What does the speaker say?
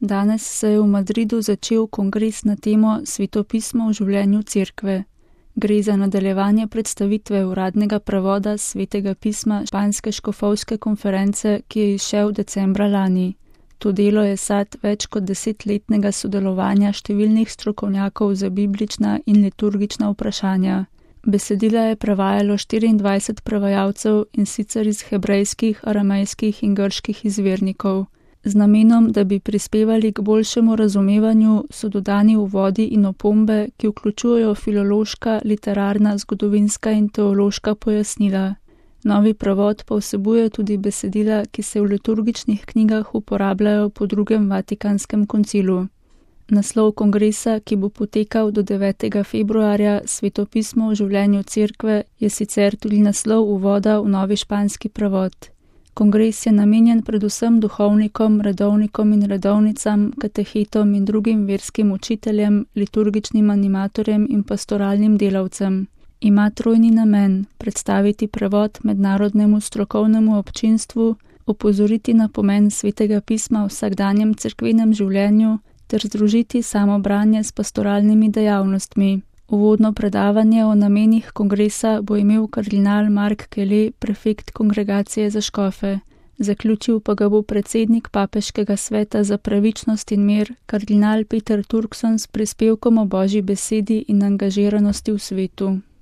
Danes se je v Madridu začel kongres na temo Svetopismo v življenju Cerkve. Gre za nadaljevanje predstavitve uradnega prevoda Svetega pisma Španske škofovske konference, ki je izšel decembra lani. To delo je sad več kot 10-letnega sodelovanja številnih strokovnjakov za biblična in liturgična vprašanja. Besedila je prevajalo 24 prevajalcev, in sicer iz hebrejskih, aramejskih in grških izvirnikov. Z namenom, da bi prispevali k boljšemu razumevanju, so dodani uvodi in opombe, ki vključujejo filološka, literarna, zgodovinska in teološka pojasnila. Novi prevod pa vsebuje tudi besedila, ki se v liturgičnih knjigah uporabljajo po drugem Vatikanskem koncilu. Naslov kongresa, ki bo potekal do 9. februarja, Svetopismo v življenju Cerkve, je sicer tudi naslov uvoda v novi španski prevod. Kongres je namenjen predvsem duhovnikom, redovnikom in redovnicam, katehetom in drugim verskim učiteljem, liturgičnim animatorjem in pastoralnim delavcem. Ima trojni namen: predstaviti prevod mednarodnemu strokovnemu občinstvu, opozoriti na pomen Svetega pisma v vsakdanjem cerkvenem življenju ter združiti samobranje s pastoralnimi dejavnostmi. Uvodno predavanje o namenih kongresa bo imel kardinal Mark Kelly, prefekt Kongregacije za škofe. Zaključil pa ga bo predsednik Papeškega sveta za pravičnost in mir, kardinal Peter Turkson, s prispevkom o Božji besedi in angažiranosti v svetu.